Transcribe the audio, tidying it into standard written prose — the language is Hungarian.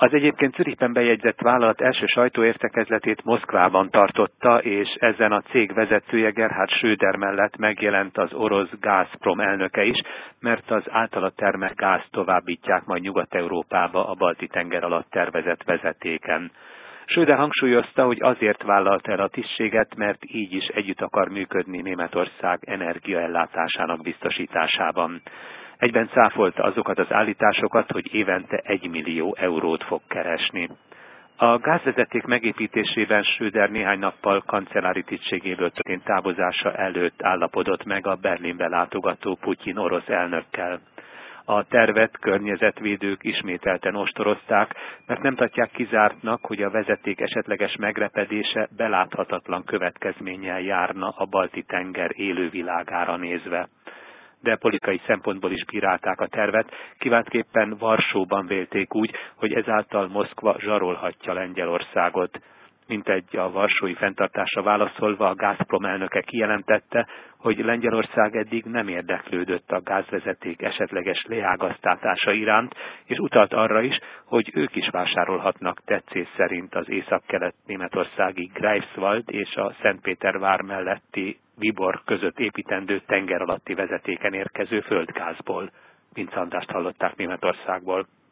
Az egyébként Zürichben bejegyzett vállalat első sajtóértekezletét Moszkvában tartotta, és ezen a cég vezetője Gerhard Schröder mellett megjelent az orosz Gazprom elnöke is, mert az általa termelt gázt továbbítják majd Nyugat-Európába a Balti-tenger alatt tervezett vezetéken. Schröder hangsúlyozta, hogy azért vállalta el a tisztséget, mert így is együtt akar működni Németország energiaellátásának biztosításában. Egyben cáfolta azokat az állításokat, hogy évente 1 millió eurót fog keresni. A gázvezeték megépítésében Schröder néhány nappal kancellári tisztségéből történt távozása előtt állapodott meg a Berlinbe látogató Putyin orosz elnökkel. A tervet környezetvédők ismételten ostorozták, mert nem tartják kizártnak, hogy a vezeték esetleges megrepedése beláthatatlan következménnyel járna a Balti-tenger élővilágára nézve. De politikai szempontból is bírálták a tervet, kiváltképpen Varsóban vélték úgy, hogy ezáltal Moszkva zsarolhatja Lengyelországot. Mintegy a varsói fenntartásra válaszolva a Gazprom elnöke kijelentette, hogy Lengyelország eddig nem érdeklődött a gázvezeték esetleges leágaztatása iránt, és utalt arra is, hogy ők is vásárolhatnak tetszés szerint az északkelet-németországi Greifswald és a Szentpétervár melletti Vibor között építendő tenger alatti vezetéken érkező földgázból. Vince Andrást hallották Németországból.